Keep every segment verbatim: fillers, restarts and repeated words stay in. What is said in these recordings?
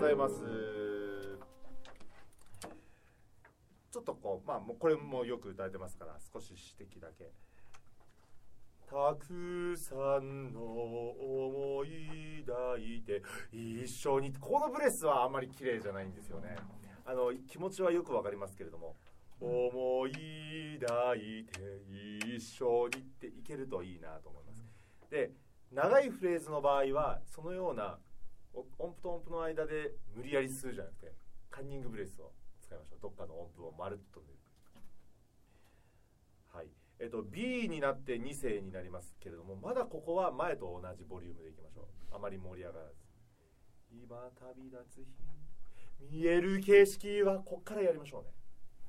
ざいます。ちょっとこう、まあもうこれもよく歌えてますから少し指摘だけ。たくさんの思い抱いて一緒に、このブレスはあんまり綺麗じゃないんですよね。あの気持ちはよくわかりますけれども、思い抱いて一緒にっていけるといいなと思います。で、長いフレーズの場合はそのような音符と音符の間で無理やり吸うじゃなくてカンニングブレスを使いましょう。どっかの音符をまるっと。はい、えっと B になってに声になりますけれども、まだここは前と同じボリュームでいきましょう。あまり盛り上がらず。今旅立つ日見える景色はこっからやりましょうね。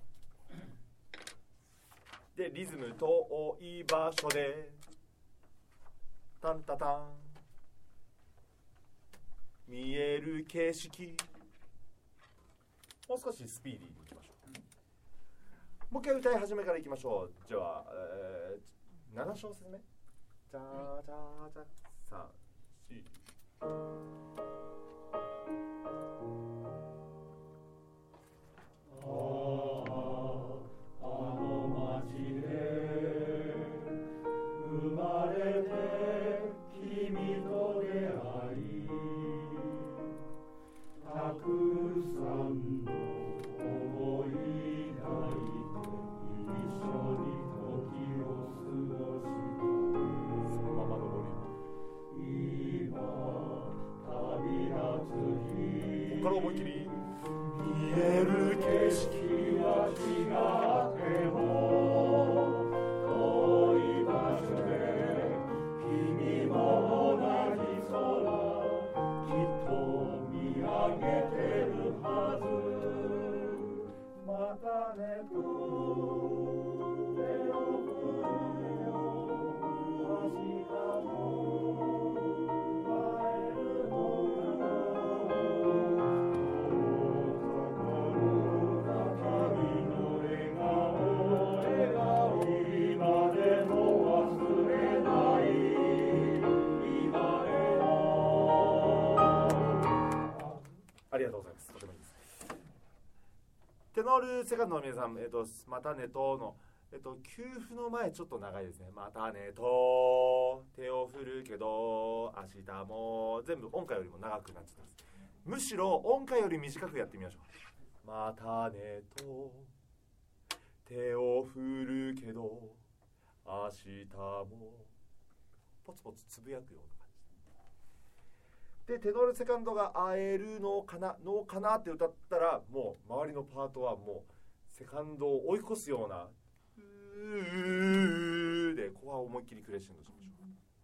でリズム遠い場所でタンタタン見える景色、もう少しスピーディーにいきましょう。もう一回歌い始めからいきましょう。じゃあ、えー、なな小節目、じゃーじゃーじゃーさん、し、思い切り見える景色は違っても遠い場所で君も同じ空きっと見上げてるはず。またねと手を振るよ明日も会えるのテノールセカンドの皆さん、えっと、またねとの、えっと、休符の前ちょっと長いですね。またねと手を振るけど明日も全部音階よりも長くなっちゃってます。むしろ音階より短くやってみましょう。またねと手を振るけど明日もポツポツつぶやくような感じで、テノールセカンドが会えるのかなのかなって歌ったら、もう周りのパートはもうセカンドを追い越すようなうーで、ここは思いっきりクレッシェンドしましょ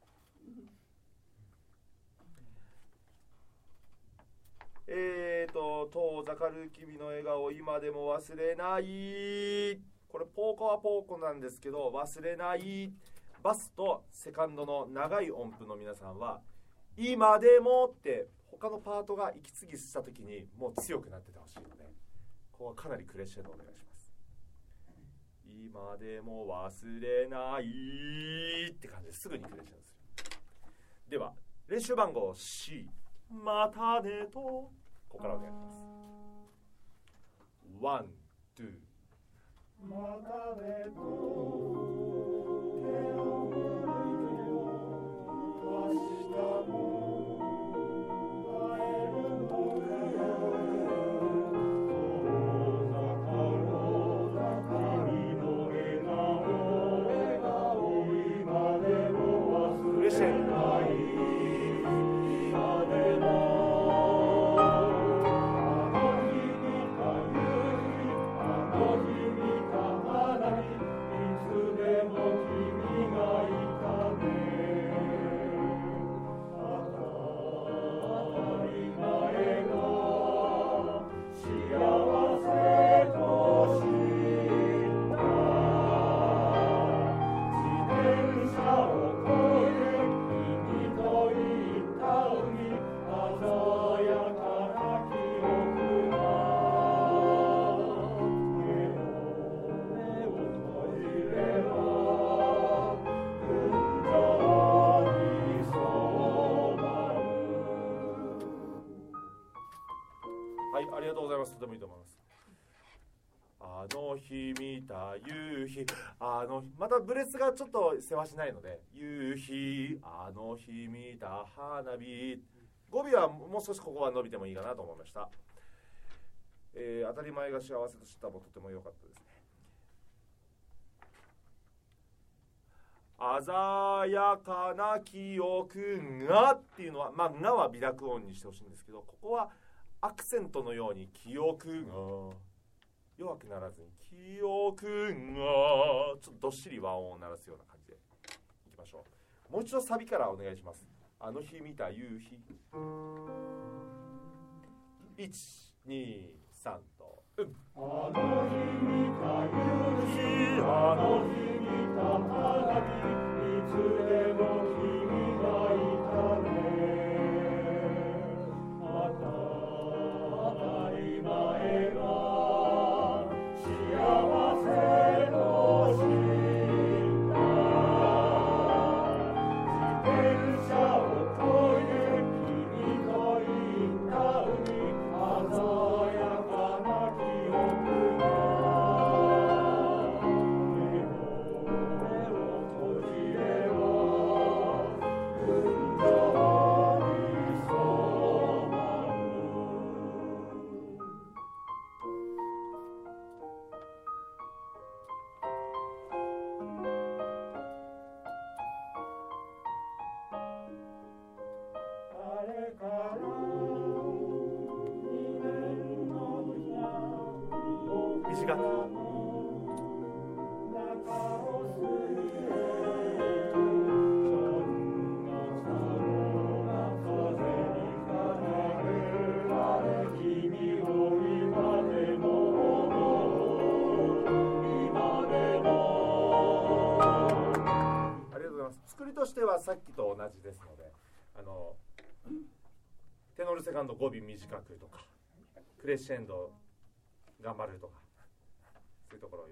う。えーと遠ざかる君の笑顔今でも忘れない、これポーコはポーコなんですけど、忘れないバスとセカンドの長い音符の皆さんは今でもって他のパートが息継ぎした時にもう強くなっててほしいので、ここはかなりクレッシェンドお願いします。今でも忘れないって感じですぐにクレッシェンドする。では練習番号 C、 またねとここからお願いします。ワン、ツー、またねと手を振るけど明日もいってもいいと思います。あの日見た夕日、あの日、またブレスがちょっとせわしないので、夕日、あの日見た花火、語尾はもう少しここは伸びてもいいかなと思いました。えー、当たり前が幸せと知ったもとても良かったですね。鮮やかな記憶がっていうのは、まあ、がは微濁音にしてほしいんですけど、ここはアクセントのように記憶が弱くならずに、記憶がちょっとどっしり和音を鳴らすような感じでいきましょう。もう一度サビからお願いします。あの日見た夕日、いち、に、さんと、うん、あの日見た夕日、あの日見た花火、いつでも君がいたね。また当たり前が幸せと知った自転車をこいで君と行った海、鮮やかな記憶が目を閉じれば群青に染まる。あれからにねんの短く中を過ぎて、そんな寒な風に吹かれあれ君を今でも思う、今でも。ありがとうございます。作りとしてはさっきと同じですので、あのテノールセカンド語尾短くとか、クレッシェンド頑張るとか、そういうところを